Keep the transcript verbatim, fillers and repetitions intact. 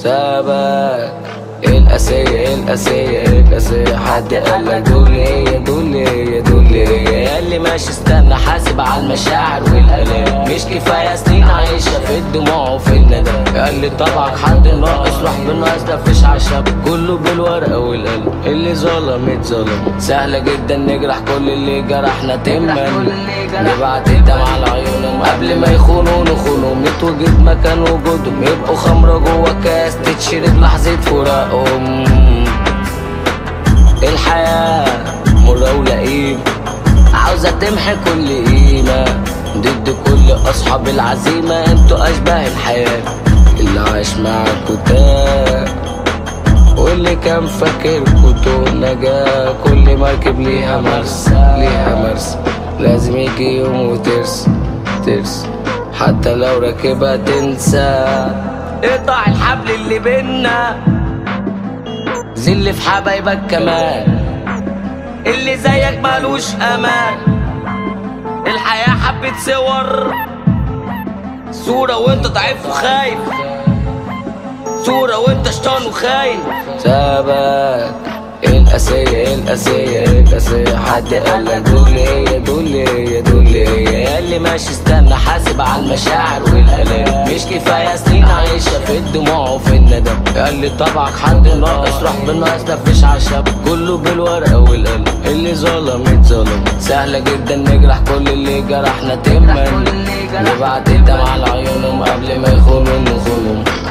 سابك القاسية القاسية القاسية، حد قالك دول هي دول هي دول هي يا اللي ماشي استنى حاسب على المشاعر والآلام، مش كفاية سنين عايشة في الدموع وفي الندم، قال لي طبعك حد ناقص روح بالناقص مفيش عشب، كله بالورقة والقلم اللي ظلم اتظلم، سهلة جدا نجرح كل اللي جرحنا تما، نبعت الدمع على عيونهم قبل ما يخونوا نخونهم، نتوجد مكان وجودهم يبقوا خمرة جوا كاس تتشرب لحظة فراقهم. الحياة مرة ولئيم عاوزة تمحي كل قيمة، ضد كل أصحاب العزيمة انتوا أشباه الحياة، اللي عاش معاكوا تاه واللي كان فاكركوا طول نجاة، كل مركب ليها مرسى ليها مرسى، لازم يجي يوم وترسى ترسى حتى لو راكبها تنسى، اقطع الحبل اللي بينا زل في حبايبك كمان، اللي زيك مالوش امان، الحياة حبة صور صورة وانت ضعيف وخايف، صورة وانت شطان وخاين، سابك القاسية القاسية القاسية، حد قالك دول هي دول هي دول هي يا اللي ماشي استنى حاسب على المشاعر والآلام، مش كفاية سنين عايشة في الدموع وفي الندم، قال لي طبعك حد ناقص روح بالناقص مفيش عشب، كله بالورقة والقلم اللي ظلم اتظلم، سهلة جدا نجرح كل اللي جرحنا تما، نبعت الدمع على عيونهم قبل ما يخونوا نخونهم.